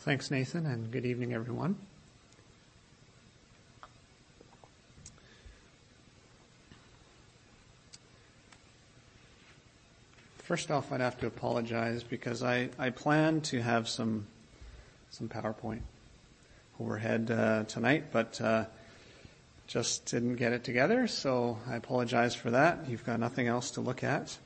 Thanks, Nathan, and good evening, everyone. First off, I'd have to apologize because I planned to have some PowerPoint overhead tonight, but just didn't get it together, so I apologize for that. You've got nothing else to look at.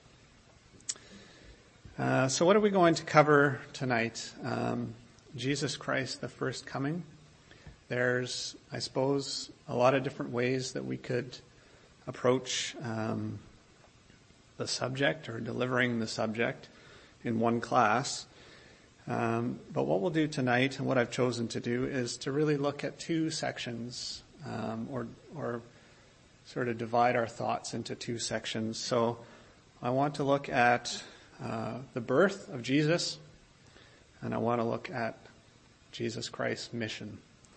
So what are we going to cover tonight? Jesus Christ, the first coming. There's, I suppose, a lot of different ways that we could approach the subject or delivering the subject in one class. But what we'll do tonight, and what I've chosen to do, is to really look at two sections, or sort of divide our thoughts into two sections. So I want to look at the birth of Jesus, and I want to look at Jesus Christ's mission.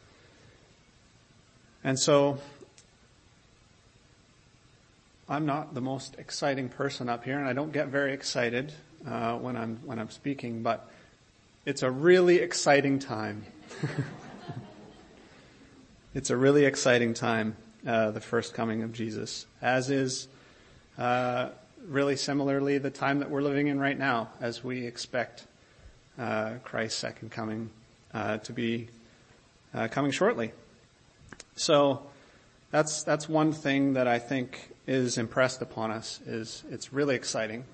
And so I'm not the most exciting person up here, and I don't get very excited when I'm speaking, but it's a really exciting time. It's a really exciting time, the first coming of Jesus, as is really similarly the time that we're living in right now, as we expect Christ's second coming to be coming shortly. So that's one thing that I think is impressed upon us, is it's really exciting.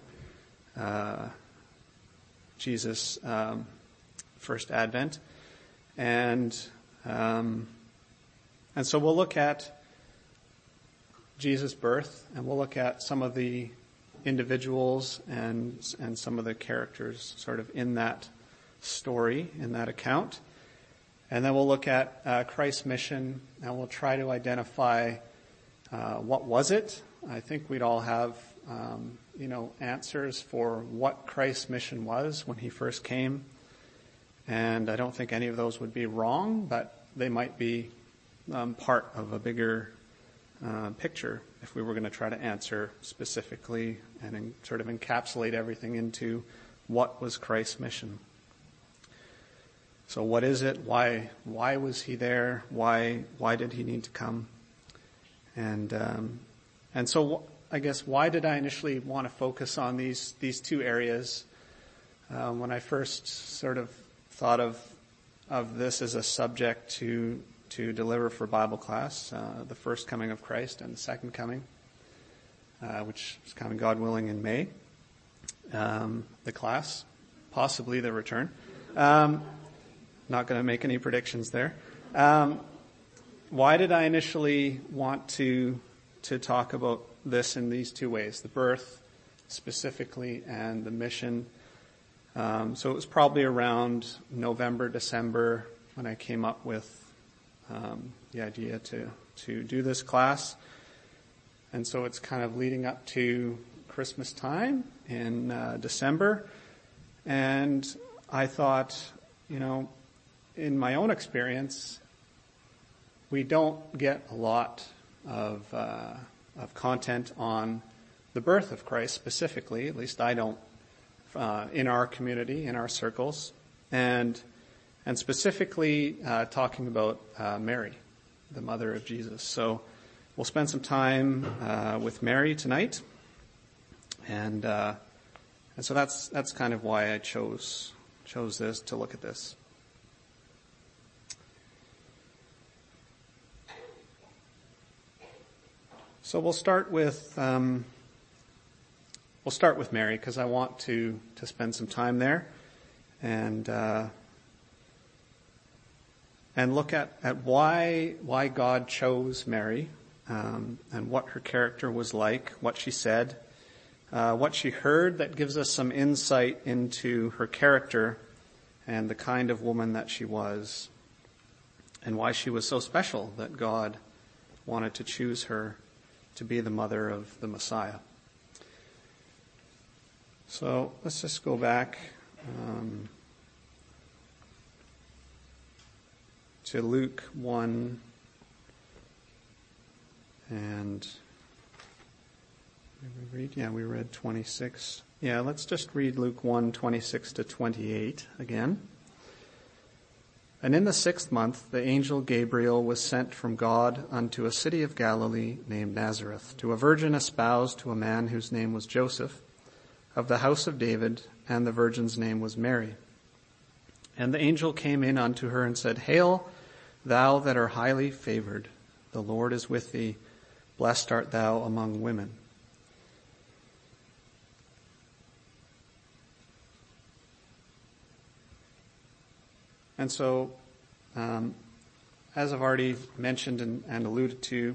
Jesus' first advent. And so we'll look at Jesus' birth, and we'll look at some of the individuals and some of the characters sort of in that story, in that account. And then we'll look at Christ's mission, and we'll try to identify what was it. I think we'd all have answers for what Christ's mission was when he first came. And I don't think any of those would be wrong, but they might be part of a bigger picture if we were going to try to answer specifically and sort of encapsulate everything into what was Christ's mission. So what is it? Why was he there? Why did he need to come? And so I guess, why did I initially want to focus on these two areas? When I first sort of thought of this as a subject to deliver for Bible class, the first coming of Christ and the second coming, which is coming, God willing, in May. The class, possibly the return. Not going to make any predictions there. Why did I initially want to talk about this in these two ways, the birth specifically and the mission? So it was probably around November, December when I came up with the idea to do this class. And so it's kind of leading up to Christmas time in December. And I thought, in my own experience, we don't get a lot of content on the birth of Christ specifically. At least I don't, in our community, in our circles, and specifically talking about Mary, the mother of Jesus. So we'll spend some time with Mary tonight, and so that's kind of why I chose this, to look at this. So we'll start with Mary, because I want to spend some time there and look at why God chose Mary, and what her character was like, what she said, what she heard that gives us some insight into her character and the kind of woman that she was, and why she was so special that God wanted to choose her to be the mother of the Messiah. So let's just go back to Luke 1, and we read 26. Yeah, let's just read Luke 1, 26 to 28 again. And in the 6th month, the angel Gabriel was sent from God unto a city of Galilee named Nazareth, to a virgin espoused to a man whose name was Joseph, of the house of David, and the virgin's name was Mary. And the angel came in unto her and said, Hail, thou that art highly favored, the Lord is with thee, blessed art thou among women. And so, as I've already mentioned and alluded to,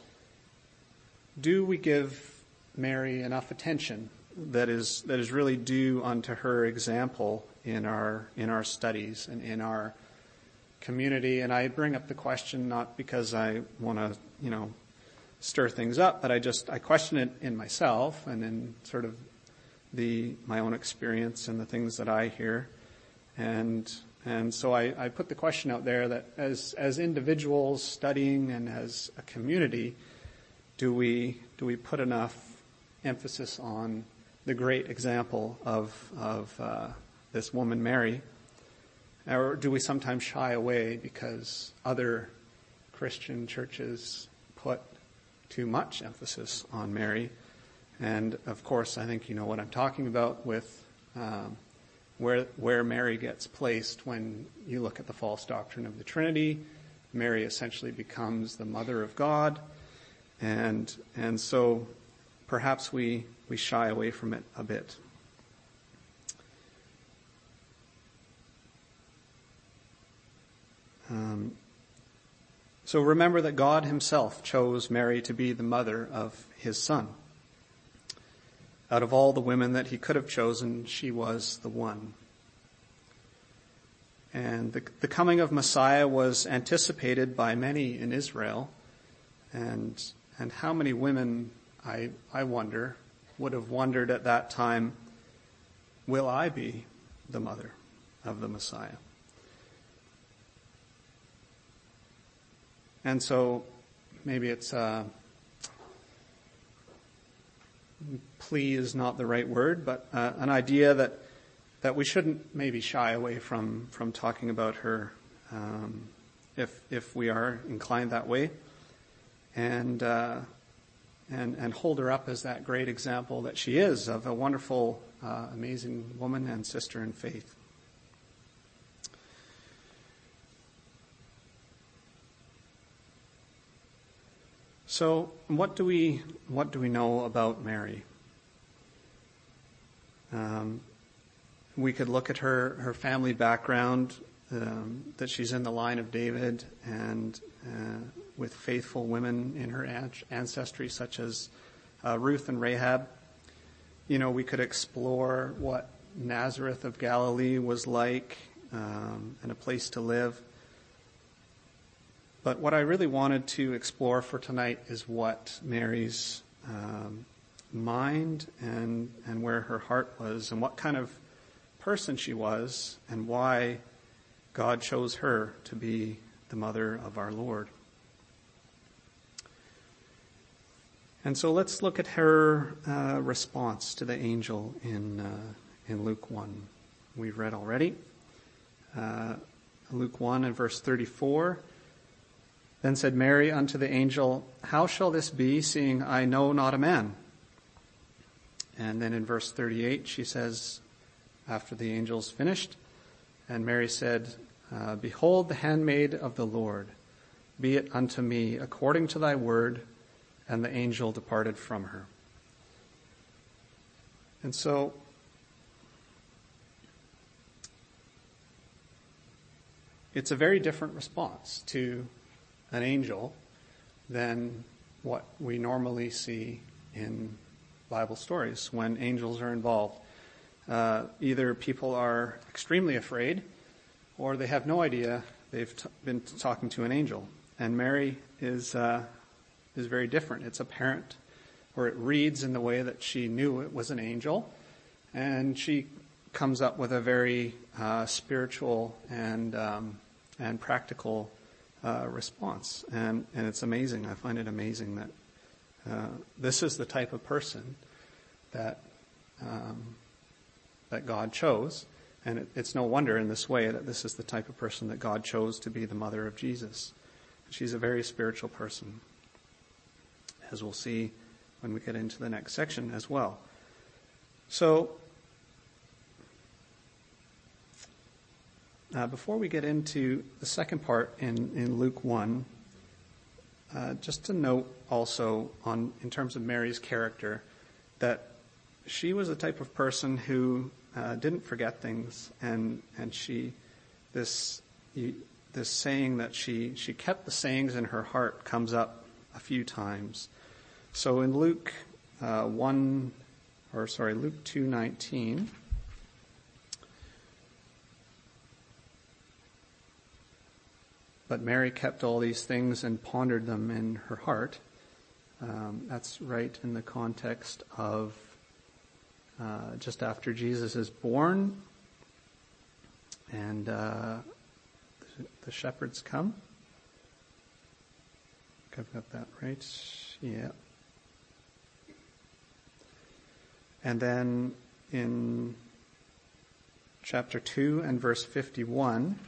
do we give Mary enough attention that is really due unto her example in our studies and in our community? And I bring up the question not because I want to, stir things up, but I question it in myself and in sort of my own experience and the things that I hear. And so I put the question out there that as individuals studying and as a community, do we put enough emphasis on the great example of this woman Mary, or do we sometimes shy away because other Christian churches put too much emphasis on Mary? And of course, I think you know what I'm talking about with where Mary gets placed when you look at the false doctrine of the Trinity. Mary essentially becomes the mother of God, and so perhaps we shy away from it a bit. So remember that God himself chose Mary to be the mother of his son. Out of all the women that he could have chosen, she was the one. And the coming of Messiah was anticipated by many in Israel. And how many women, I wonder, would have wondered at that time, will I be the mother of the Messiah? And so maybe it's plea is not the right word, but an idea that we shouldn't maybe shy away from talking about her, if we are inclined that way, and hold her up as that great example that she is of a wonderful, amazing woman and sister in faith. So, what do we know about Mary? We could look at her family background, that she's in the line of David, and with faithful women in her ancestry, such as Ruth and Rahab. We could explore what Nazareth of Galilee was like, and a place to live. But what I really wanted to explore for tonight is what Mary's mind and where her heart was, and what kind of person she was, and why God chose her to be the mother of our Lord. And so let's look at her response to the angel in Luke 1. We've read already. Luke 1 and verse 34. Then said Mary unto the angel, How shall this be, seeing I know not a man? And then in verse 38, she says, after the angel's finished, and Mary said, Behold the handmaid of the Lord, be it unto me according to thy word. And the angel departed from her. And so, it's a very different response to an angel than what we normally see in Bible stories when angels are involved. Either people are extremely afraid, or they have no idea they've been talking to an angel. And Mary is very different. It's apparent, or it reads in the way that she knew it was an angel, and she comes up with a very spiritual and practical response. And it's amazing. I find it amazing that this is the type of person that God chose, And it's no wonder in this way that this is the type of person that God chose to be the mother of Jesus. She's a very spiritual person, as we'll see when we get into the next section as well. So, before we get into the second part in Luke 1, just to note also in terms of Mary's character, that she was the type of person who didn't forget things, and this saying that she kept the sayings in her heart comes up a few times. So in Luke 2:19. But Mary kept all these things and pondered them in her heart. That's right in the context of just after Jesus is born, and the shepherds come. I've got that right. Yeah. And then in chapter 2 and verse 51,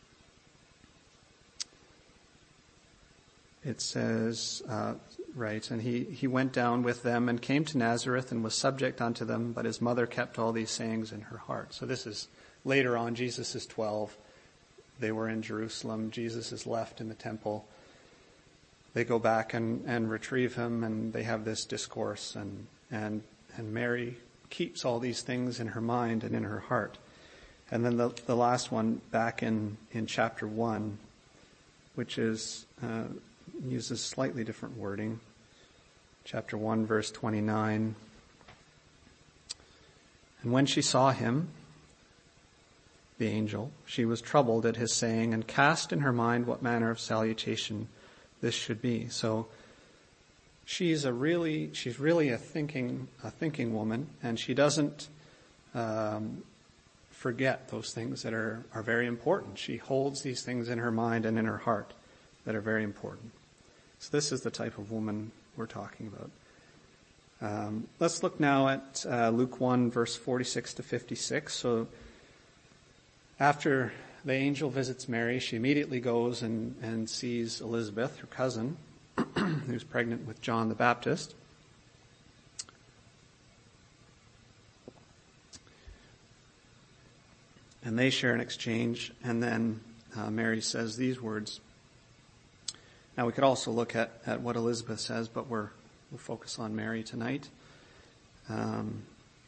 it says, and he went down with them and came to Nazareth and was subject unto them, but his mother kept all these sayings in her heart. So this is later on. Jesus is 12. They were in Jerusalem. Jesus is left in the temple. They go back and retrieve him, and they have this discourse, and Mary keeps all these things in her mind and in her heart. And then the last one back in chapter 1, which is uses slightly different wording. Chapter 1, verse 29. And when she saw him, the angel, she was troubled at his saying, and cast in her mind what manner of salutation this should be. So she's really a thinking woman, and she doesn't forget those things that are very important. She holds these things in her mind and in her heart that are very important. So this is the type of woman we're talking about. Let's look now at Luke 1, verse 46 to 56. So after the angel visits Mary, she immediately goes and sees Elizabeth, her cousin, who's pregnant with John the Baptist. And they share an exchange, and then Mary says these words. Now we could also look at what Elizabeth says, but we'll focus on Mary tonight. And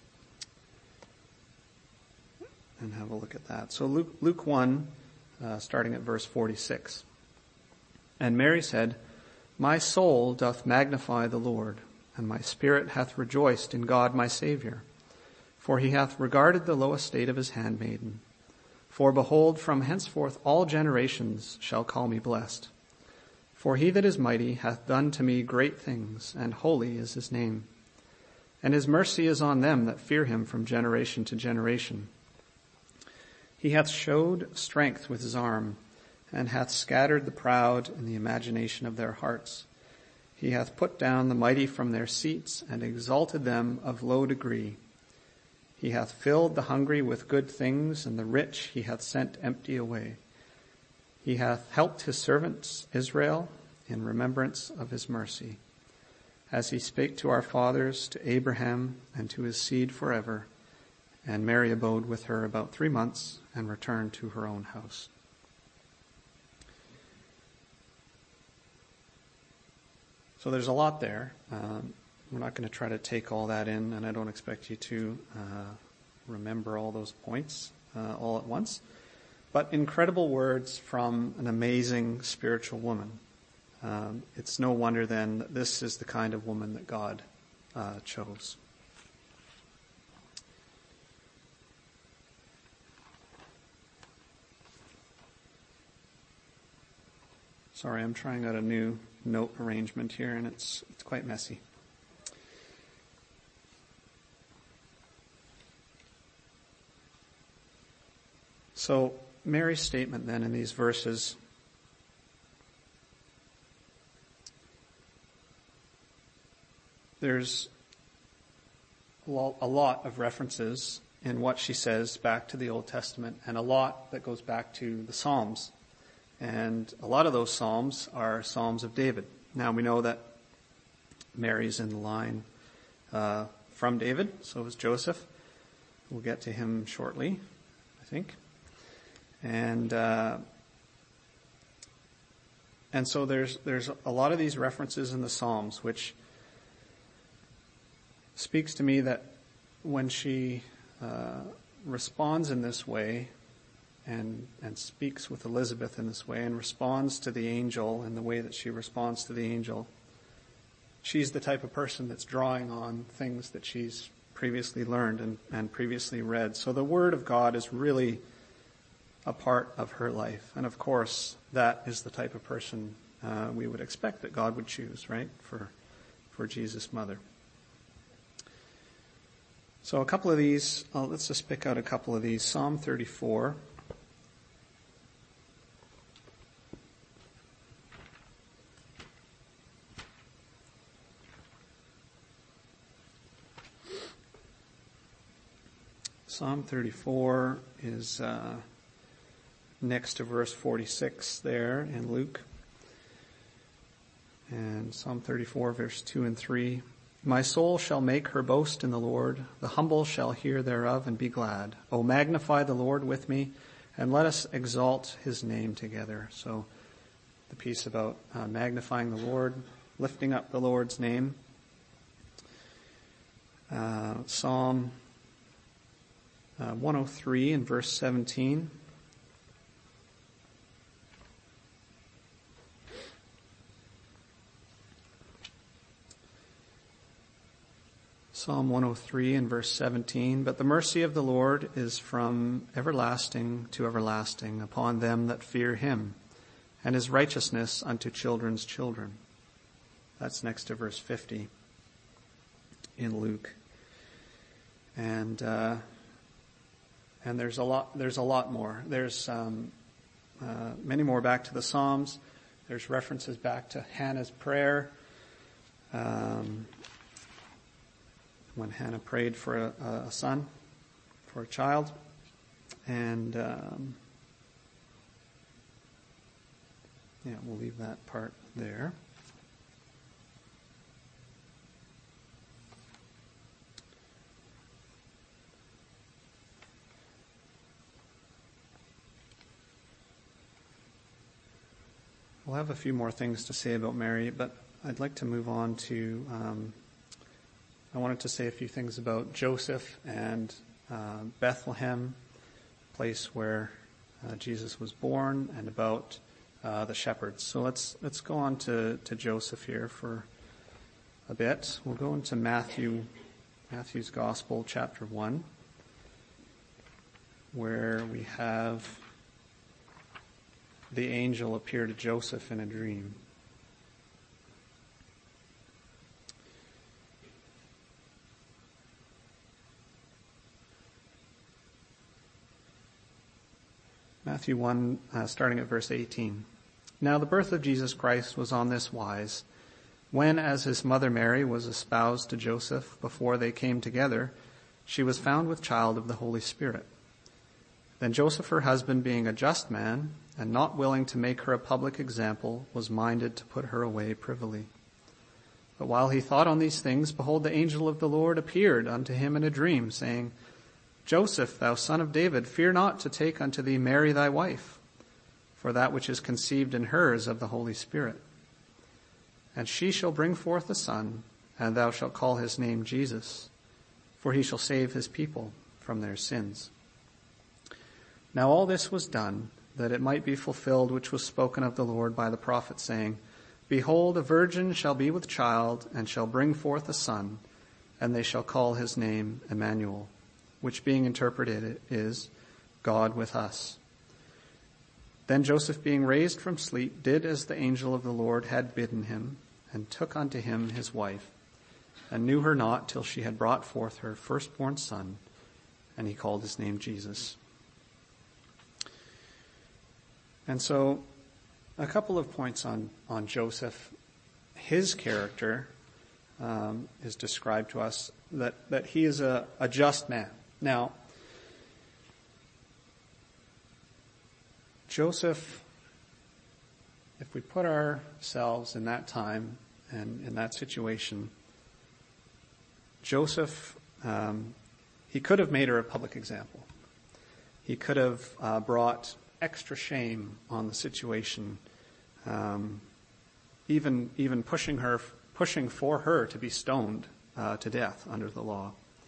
have a look at that. So Luke 1, starting at verse 46. And Mary said, My soul doth magnify the Lord, and my spirit hath rejoiced in God my Saviour. For he hath regarded the low estate of his handmaiden. For behold, from henceforth all generations shall call me blessed. For he that is mighty hath done to me great things, and holy is his name. And his mercy is on them that fear him from generation to generation. He hath showed strength with his arm, and hath scattered the proud in the imagination of their hearts. He hath put down the mighty from their seats, and exalted them of low degree. He hath filled the hungry with good things, and the rich he hath sent empty away. He hath helped his servants Israel in remembrance of his mercy, as he spake to our fathers, to Abraham, and to his seed forever. And Mary abode with her about 3 months, and returned to her own house. So there's a lot there. We're not going to try to take all that in, and I don't expect you to remember all those points all at once. But incredible words from an amazing spiritual woman. It's no wonder then that this is the kind of woman that God chose. Sorry, I'm trying out a new note arrangement here, and it's quite messy. So Mary's statement then in these verses, there's a lot of references in what she says back to the Old Testament, and a lot that goes back to the Psalms. And a lot of those Psalms are Psalms of David. Now we know that Mary's in the line from David, so is Joseph. We'll get to him shortly, I think. And so there's a lot of these references in the Psalms, which speaks to me that when she responds in this way and speaks with Elizabeth in this way and responds to the angel in the way that she responds to the angel, she's the type of person that's drawing on things that she's previously learned and previously read. So the Word of God is really a part of her life. And of course, that is the type of person we would expect that God would choose, right, for Jesus' mother. So a couple of these, let's just pick out a couple of these. Psalm 34. Psalm 34 is next to verse 46 there in Luke. And Psalm 34, verse 2 and 3. My soul shall make her boast in the Lord. The humble shall hear thereof and be glad. O magnify the Lord with me, and let us exalt his name together. So the piece about magnifying the Lord, lifting up the Lord's name. Psalm 103 and verse 17. Psalm 103 and verse 17. But the mercy of the Lord is from everlasting to everlasting upon them that fear him, and his righteousness unto children's children. That's next to verse 50 in Luke. And there's a lot more. There's many more back to the Psalms. There's references back to Hannah's prayer. When Hannah prayed for a son, for a child. And we'll leave that part there. We'll have a few more things to say about Mary, but I'd like to move on to I wanted to say a few things about Joseph and Bethlehem, place where Jesus was born, and about the shepherds. So let's go on to Joseph here for a bit. We'll go into Matthew's Gospel, chapter 1, where we have the angel appear to Joseph in a dream. Matthew 1, starting at verse 18. Now the birth of Jesus Christ was on this wise. When, as his mother Mary was espoused to Joseph, before they came together, she was found with child of the Holy Spirit. Then Joseph, her husband, being a just man, and not willing to make her a public example, was minded to put her away privily. But while he thought on these things, behold, the angel of the Lord appeared unto him in a dream, saying, Joseph, thou son of David, fear not to take unto thee Mary thy wife, for that which is conceived in her is of the Holy Spirit. And she shall bring forth a son, and thou shalt call his name Jesus, for he shall save his people from their sins. Now all this was done, that it might be fulfilled which was spoken of the Lord by the prophet, saying, Behold, a virgin shall be with child, and shall bring forth a son, and they shall call his name Emmanuel, which being interpreted is God with us. Then Joseph, being raised from sleep, did as the angel of the Lord had bidden him, and took unto him his wife, and knew her not till she had brought forth her firstborn son, and he called his name Jesus. And so, a couple of points on Joseph. His character is described to us that he is a just man. Now, Joseph, if we put ourselves in that time and in that situation, Joseph, he could have made her a public example. He could have brought extra shame on the situation, even pushing for her to be stoned to death under the law.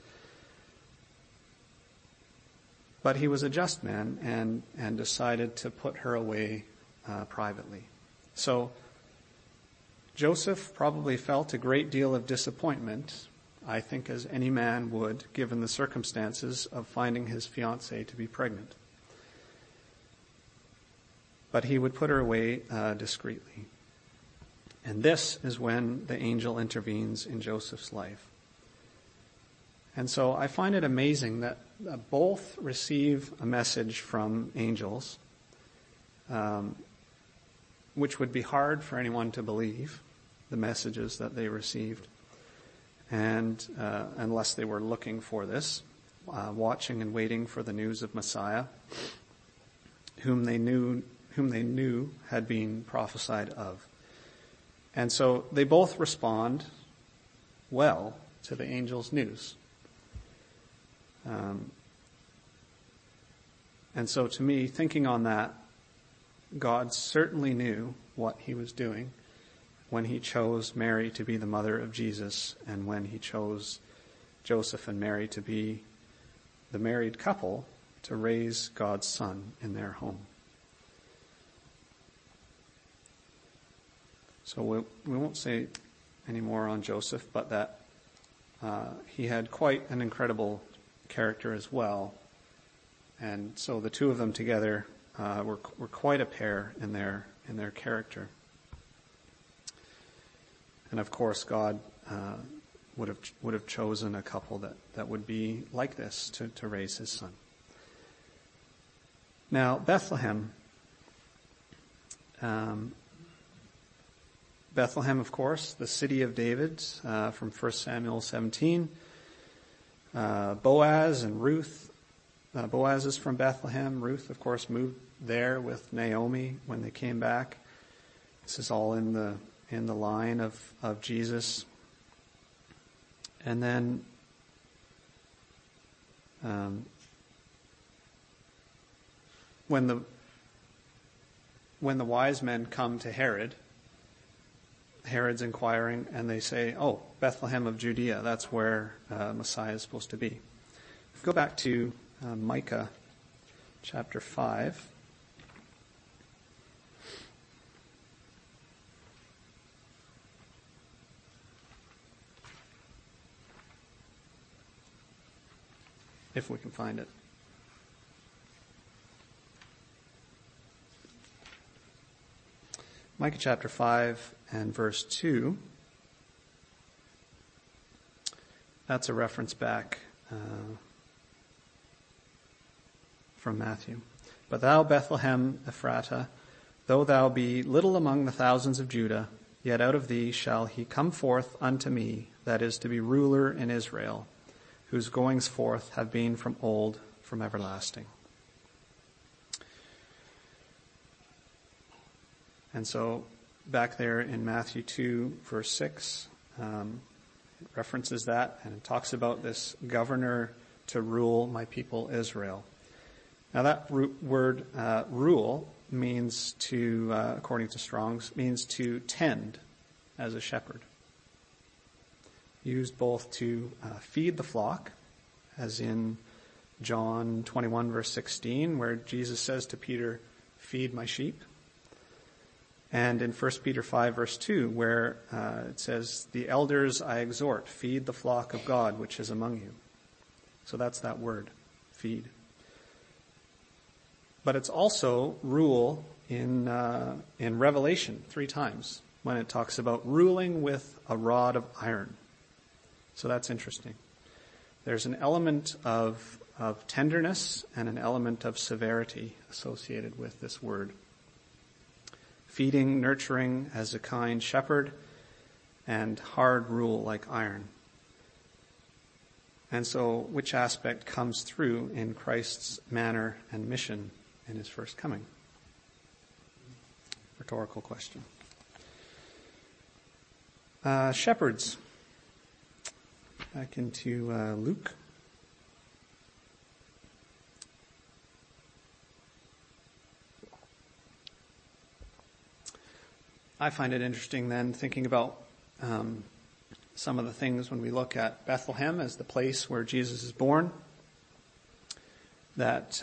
But he was a just man and decided to put her away privately. So Joseph probably felt a great deal of disappointment, I think, as any man would, given the circumstances of finding his fiancée to be pregnant. But he would put her away discreetly. And this is when the angel intervenes in Joseph's life. And so I find it amazing that both receive a message from angels, which would be hard for anyone to believe, the messages that they received, and unless they were looking for this, watching and waiting for the news of Messiah, whom they knew had been prophesied of. And so they both respond well to the angel's news. And so to me, thinking on that, God certainly knew what he was doing when he chose Mary to be the mother of Jesus and when he chose Joseph and Mary to be the married couple to raise God's son in their home. So we won't say any more on Joseph, but that he had quite an incredible character as well. And so the two of them together were quite a pair in their character. And of course, God would have chosen a couple that would be like this to raise his son. Now, Bethlehem. Bethlehem, of course, the city of David, from 1 Samuel 17. Boaz and Ruth. Boaz is from Bethlehem. Ruth, of course, moved there with Naomi when they came back. This is all in the line of Jesus. And then when the wise men come to Herod's inquiring, and they say, "Oh, Bethlehem of Judea, that's where Messiah is supposed to be." Go back to Micah chapter 5. If we can find it. Micah chapter 5 and verse 2. That's a reference back from Matthew. "But thou, Bethlehem Ephratah, though thou be little among the thousands of Judah, yet out of thee shall he come forth unto me, that is to be ruler in Israel, whose goings forth have been from old, from everlasting." And so back there in Matthew 2, verse 6, it references that, and it talks about this governor to rule my people Israel. Now that word rule means to, according to Strong's, means to tend as a shepherd. Used both to feed the flock, as in John 21, verse 16, where Jesus says to Peter, "Feed my sheep." And in 1 Peter 5, verse 2, where it says, "The elders I exhort, feed the flock of God which is among you." So that's that word, feed. But it's also rule in Revelation 3 times, when it talks about ruling with a rod of iron. So that's interesting. There's an element of tenderness and an element of severity associated with this word. Feeding, nurturing as a kind shepherd, and hard rule like iron. And so, which aspect comes through in Christ's manner and mission in his first coming? Rhetorical question. Shepherds. Back into Luke. I find it interesting then thinking about some of the things when we look at Bethlehem as the place where Jesus is born, that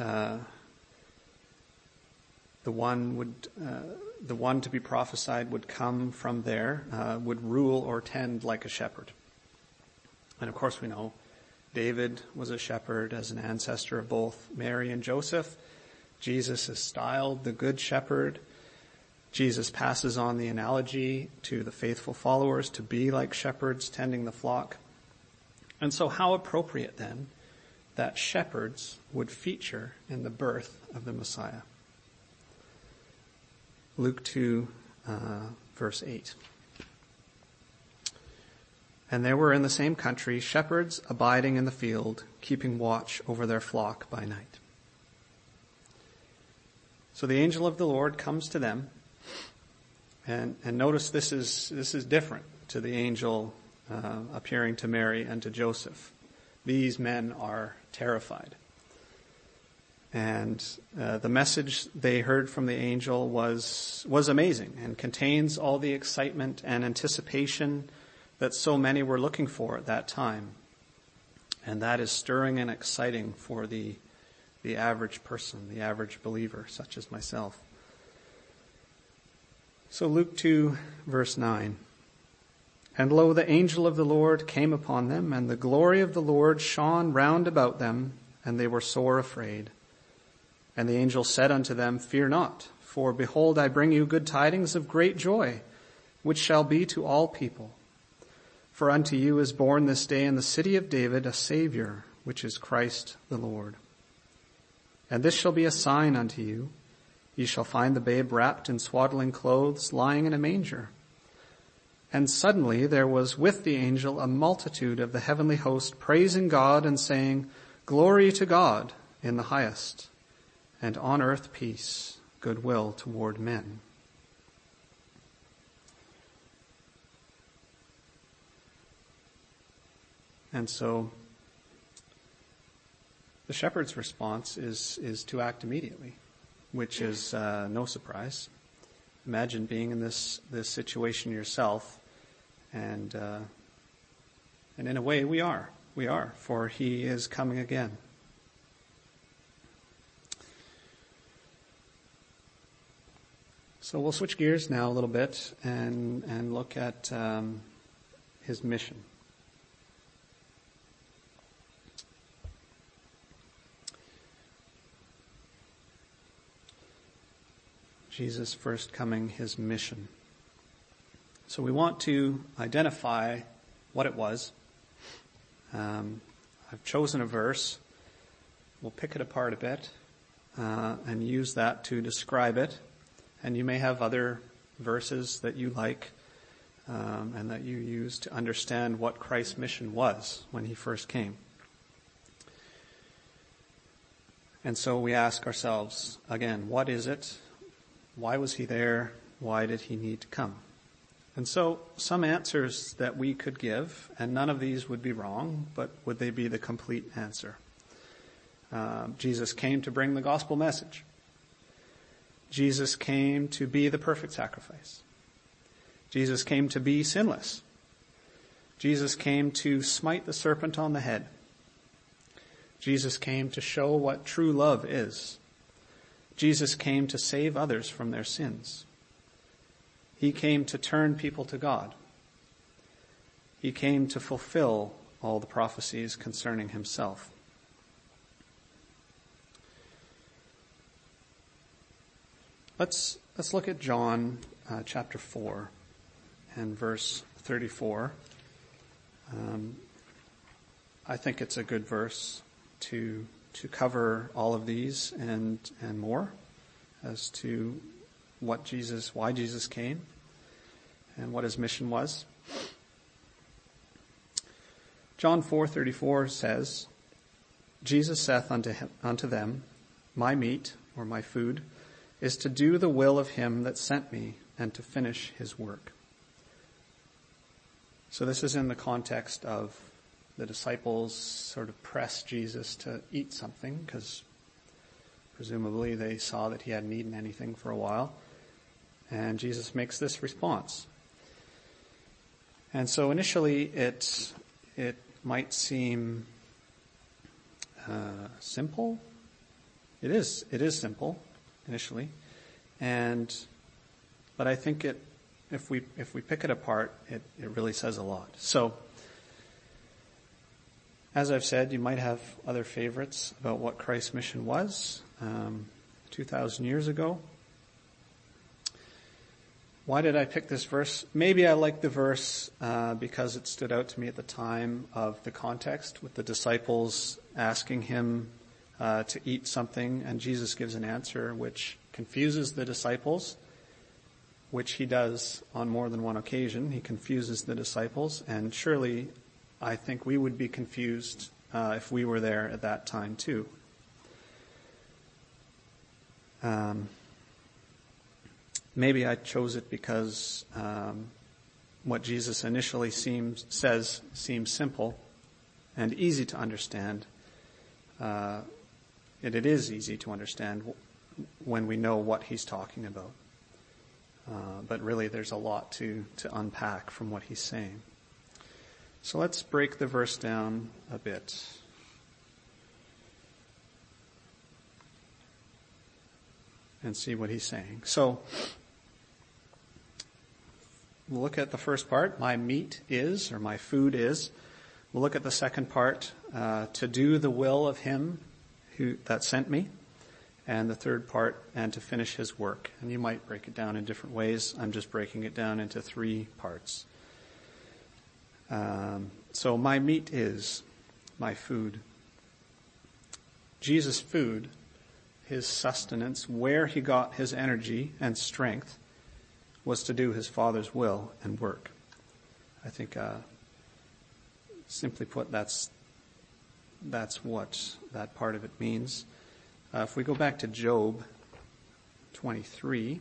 the one to be prophesied would come from there, would rule or tend like a shepherd. And of course we know David was a shepherd as an ancestor of both Mary and Joseph. Jesus is styled the Good Shepherd. Jesus passes on the analogy to the faithful followers to be like shepherds tending the flock. And so how appropriate then that shepherds would feature in the birth of the Messiah. Luke 2, verse 8. And there were in the same country shepherds abiding in the field, keeping watch over their flock by night. So the angel of the Lord comes to them. And notice this is different to the angel appearing to Mary and to Joseph. These men are terrified. And the message they heard from the angel was amazing and contains all the excitement and anticipation that so many were looking for at that time. And that is stirring and exciting for the average person, the average believer, such as myself. So Luke 2, verse 9. And lo, the angel of the Lord came upon them, and the glory of the Lord shone round about them, and they were sore afraid. And the angel said unto them, Fear not, for behold, I bring you good tidings of great joy, which shall be to all people. For unto you is born this day in the city of David a Savior, which is Christ the Lord. And this shall be a sign unto you. Ye shall find the babe wrapped in swaddling clothes, lying in a manger. And suddenly there was with the angel a multitude of the heavenly host, praising God and saying, Glory to God in the highest, and on earth peace, goodwill toward men. And so the shepherd's response is to act immediately, which is no surprise. Imagine being in this situation yourself, and in a way we are, for he is coming again. So we'll switch gears now a little bit and look at his mission. Jesus' first coming, his mission. So we want to identify what it was. I've chosen a verse. We'll pick it apart a bit and use that to describe it. And you may have other verses that you like and that you use to understand what Christ's mission was when he first came. And so we ask ourselves, again, what is it? Why was he there? Why did he need to come? And so some answers that we could give, and none of these would be wrong, but would they be the complete answer? Jesus came to bring the gospel message. Jesus came to be the perfect sacrifice. Jesus came to be sinless. Jesus came to smite the serpent on the head. Jesus came to show what true love is. Jesus came to save others from their sins. He came to turn people to God. He came to fulfill all the prophecies concerning himself. Let's look at John chapter 4 and verse 34. I think it's a good verse to cover all of these and more as to why Jesus came and what his mission was. John 4:34 says, Jesus saith unto them, My meat, or my food, is to do the will of him that sent me and to finish his work. So this is in the context of the disciples sort of pressed Jesus to eat something because presumably they saw that he hadn't eaten anything for a while. And Jesus makes this response. And so initially it might seem simple. It is simple initially, but I think if we pick it apart, it really says a lot. So, as I've said, you might have other favorites about what Christ's mission was 2,000 years ago. Why did I pick this verse? Maybe I like the verse because it stood out to me at the time of the context with the disciples asking him to eat something, and Jesus gives an answer which confuses the disciples, which he does on more than one occasion. He confuses the disciples, and surely I think we would be confused if we were there at that time too. Maybe I chose it because what Jesus initially says seems simple and easy to understand. It is easy to understand when we know what he's talking about. But really there's a lot to unpack from what he's saying. So let's break the verse down a bit. And see what he's saying. So, we'll look at the first part, my meat is, or my food is. We'll look at the second part, to do the will of him that sent me. And the third part, and to finish his work. And you might break it down in different ways. I'm just breaking it down into 3 parts. So my meat is my food. Jesus' food, his sustenance, where he got his energy and strength, was to do his Father's will and work. I think, simply put, that's what that part of it means. If we go back to Job 23,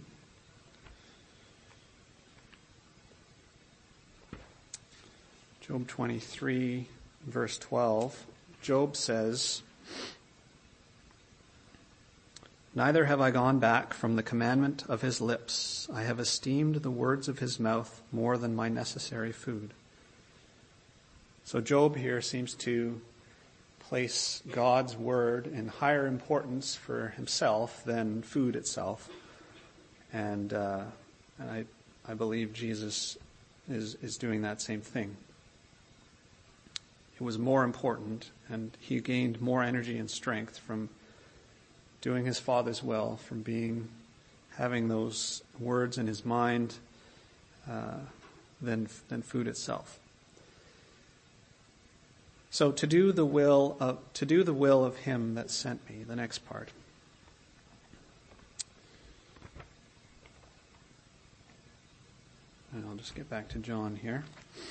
Job 23, verse 12, Job says, "Neither have I gone back from the commandment of his lips. I have esteemed the words of his mouth more than my necessary food." So Job here seems to place God's word in higher importance for himself than food itself. And I believe Jesus is doing that same thing. It was more important, and he gained more energy and strength from doing his Father's will, from having those words in his mind, than food itself. So to do the will of him that sent me, the next part. And I'll just get back to John here.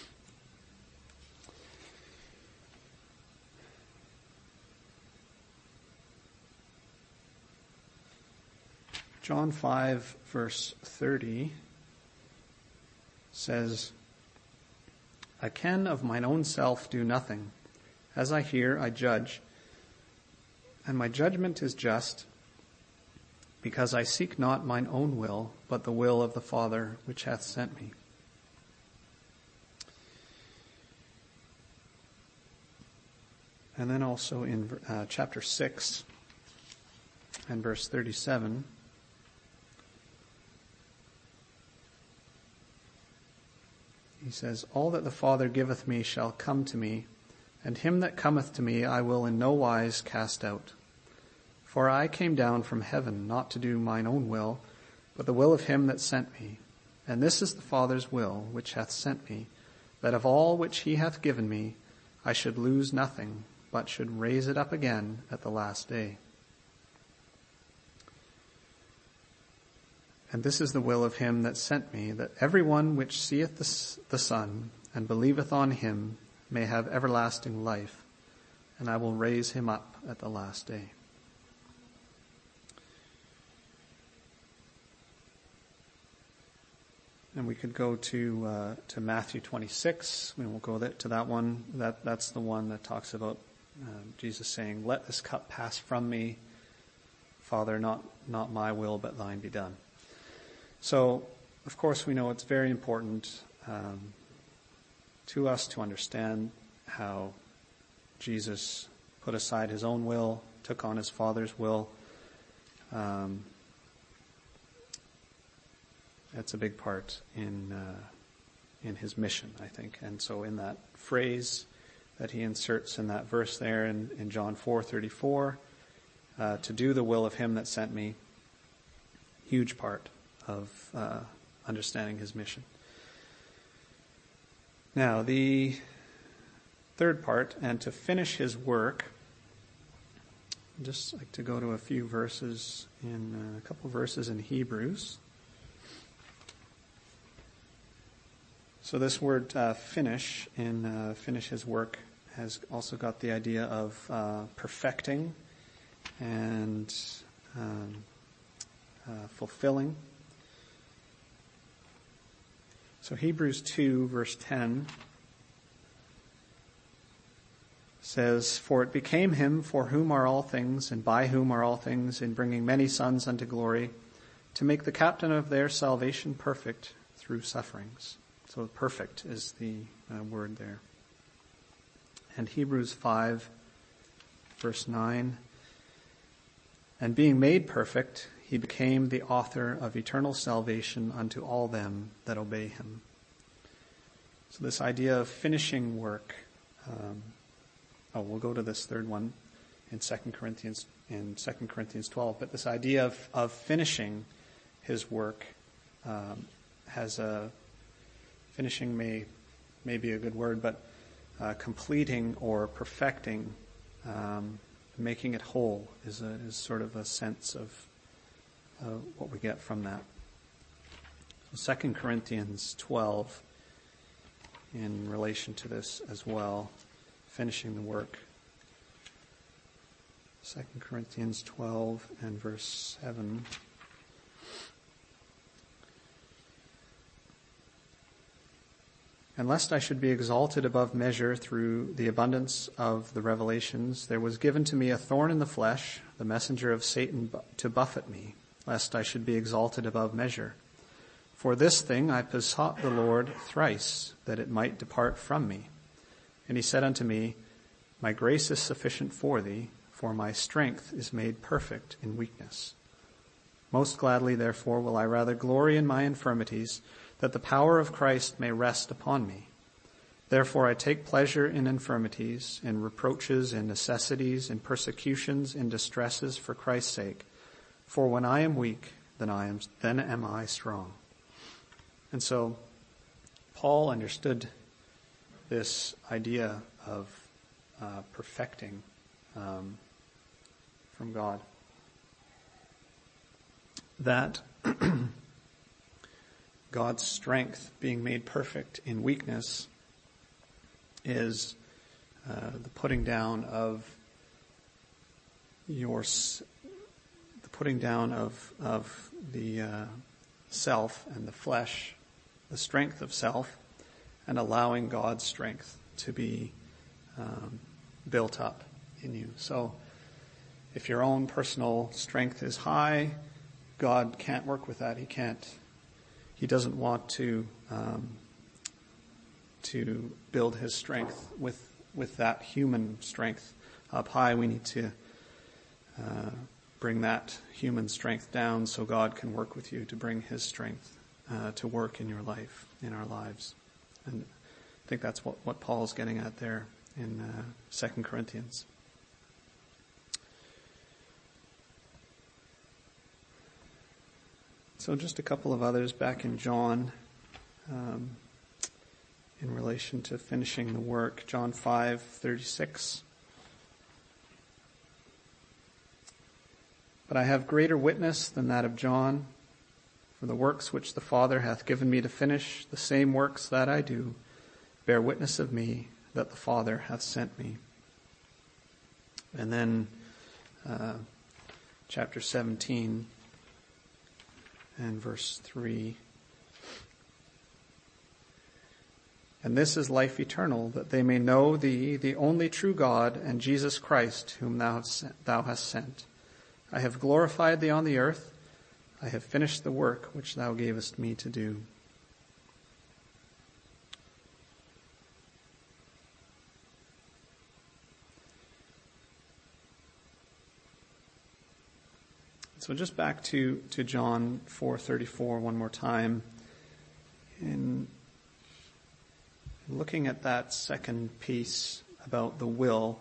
John 5, verse 30 says, "I can of mine own self do nothing. As I hear, I judge, and my judgment is just, because I seek not mine own will, but the will of the Father which hath sent me." And then also in chapter 6 and verse 37, he says, "All that the Father giveth me shall come to me, and him that cometh to me I will in no wise cast out. For I came down from heaven not to do mine own will, but the will of him that sent me. And this is the Father's will which hath sent me, that of all which he hath given me I should lose nothing, but should raise it up again at the last day. And this is the will of him that sent me, that every one which seeth the Son and believeth on him may have everlasting life, and I will raise him up at the last day." And we could go to Matthew 26. We won't go to that one. That's the one that talks about Jesus saying, "Let this cup pass from me. Father, not my will, but thine be done." So, of course, we know it's very important to us to understand how Jesus put aside his own will, took on his Father's will. That's a big part in his mission, I think. And so in that phrase that he inserts in that verse there in John 4:34, to do the will of him that sent me, huge part of understanding his mission. Now, the third part, and to finish his work, I'd just like to go to a few verses a couple of verses in Hebrews. So this word finish, finish his work, has also got the idea of perfecting and fulfilling. So Hebrews 2 verse 10 says, "For it became him for whom are all things, and by whom are all things, in bringing many sons unto glory, to make the captain of their salvation perfect through sufferings." So perfect is the word there. And Hebrews 5 verse 9, "And being made perfect, he became the author of eternal salvation unto all them that obey him." So this idea of finishing work, we'll go to this third one in 2 Corinthians 12, but this idea of finishing his work finishing may be a good word, but completing or perfecting, making it whole is sort of a sense of what we get from that. So 2 Corinthians 12, in relation to this as well, finishing the work. 2 Corinthians 12 and verse 7. "And lest I should be exalted above measure through the abundance of the revelations, there was given to me a thorn in the flesh, the messenger of Satan to buffet me, lest I should be exalted above measure. For this thing I besought the Lord thrice, that it might depart from me. And he said unto me, My grace is sufficient for thee, for my strength is made perfect in weakness. Most gladly, therefore, will I rather glory in my infirmities, that the power of Christ may rest upon me. Therefore I take pleasure in infirmities, in reproaches, in necessities, in persecutions, in distresses for Christ's sake. For when I am weak, then am I strong." And so Paul understood this idea of perfecting from God. That God's strength being made perfect in weakness is the putting down of the self and the flesh, the strength of self, and allowing God's strength to be built up in you. So if your own personal strength is high, God can't work with that. He doesn't want to build his strength with that human strength up high. We need to bring that human strength down so God can work with you to bring his strength to work in your life, in our lives. And I think that's what Paul's getting at there in 2 Corinthians. So just a couple of others back in John in relation to finishing the work. John 5:36. "But I have greater witness than that of John, for the works which the Father hath given me to finish, the same works that I do, bear witness of me that the Father hath sent me." And then chapter 17 and verse 3. And this is life eternal, that they may know thee, the only true God, and Jesus Christ, whom thou hast sent. I have glorified thee on the earth. I have finished the work which thou gavest me to do. So just back to John 4:34 one more time. In looking at that second piece about the will,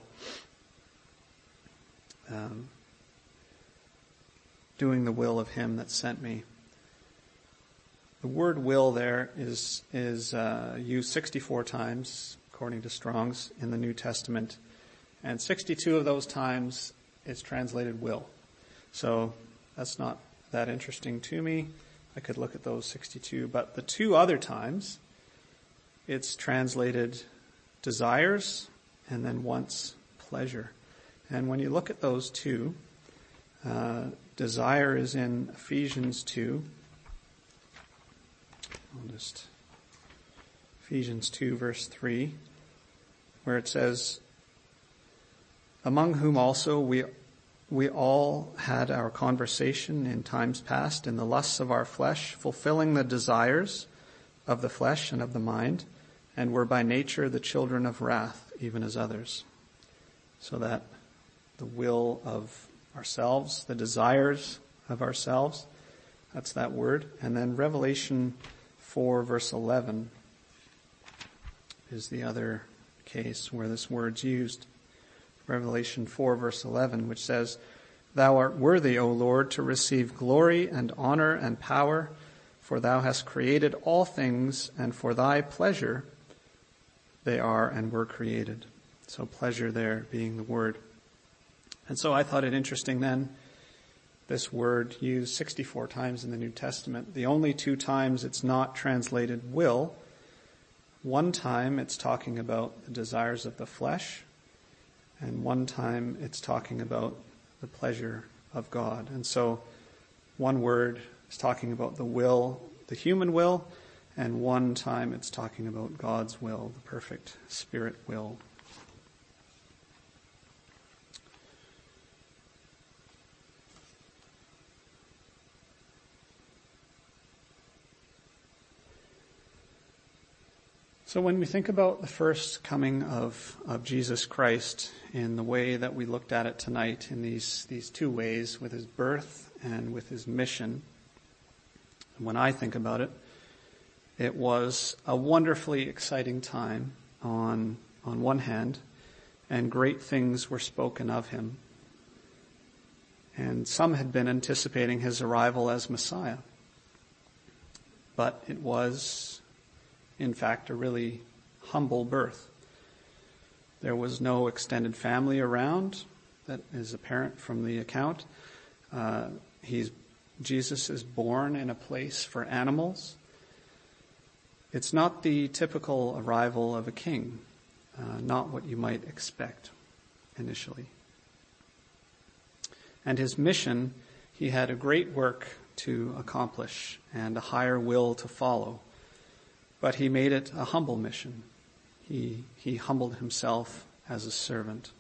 doing the will of him that sent me. The word will there is used 64 times, according to Strong's, in the New Testament. And 62 of those times it's translated will. So that's not that interesting to me. I could look at those 62. But the two other times, it's translated desires and then once pleasure. And when you look at those two, desire is in Ephesians 2. Ephesians 2 verse 3, where it says, among whom also we all had our conversation in times past in the lusts of our flesh, fulfilling the desires of the flesh and of the mind, and were by nature the children of wrath, even as others. So that the will of ourselves, the desires of ourselves, that's that word. And then Revelation 4 verse 11 is the other case where this word's used. Revelation 4 verse 11, which says, thou art worthy, O Lord, to receive glory and honor and power, for thou hast created all things, and for thy pleasure they are and were created. So pleasure there being the word. And so I thought it interesting then, this word used 64 times in the New Testament. The only two times it's not translated will. One time it's talking about the desires of the flesh, and one time it's talking about the pleasure of God. And so one word is talking about the will, the human will, and one time it's talking about God's will, the perfect spirit will. So when we think about the first coming of Jesus Christ in the way that we looked at it tonight, in these two ways, with his birth and with his mission, when I think about it, it was a wonderfully exciting time on one hand, and great things were spoken of him. And some had been anticipating his arrival as Messiah. But it was, in fact, a really humble birth. There was no extended family around, that is apparent from the account. Jesus is born in a place for animals. It's not the typical arrival of a king, not what you might expect initially. And his mission, he had a great work to accomplish and a higher will to follow. But he made it a humble mission. He humbled himself as a servant.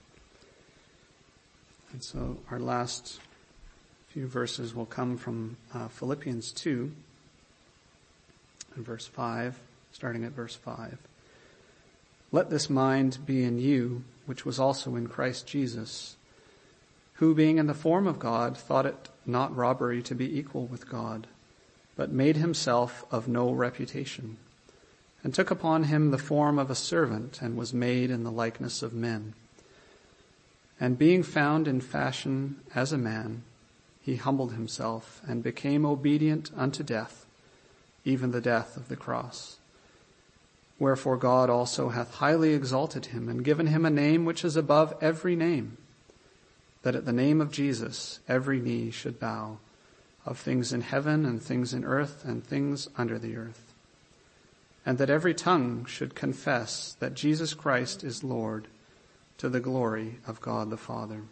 And so our last few verses will come from Philippians 2 and verse 5, starting at verse 5. Let this mind be in you, which was also in Christ Jesus, who being in the form of God, thought it not robbery to be equal with God, but made himself of no reputation, and took upon him the form of a servant, and was made in the likeness of men. And being found in fashion as a man, he humbled himself, and became obedient unto death, even the death of the cross. Wherefore God also hath highly exalted him, and given him a name which is above every name, that at the name of Jesus every knee should bow, of things in heaven and things in earth and things under the earth, and that every tongue should confess that Jesus Christ is Lord, to the glory of God the Father.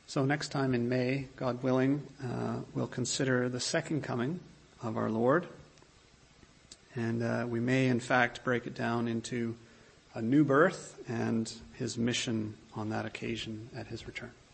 So next time in May, God willing, we'll consider the second coming of our Lord. And we may, in fact, break it down into a new birth and his mission on that occasion at his return.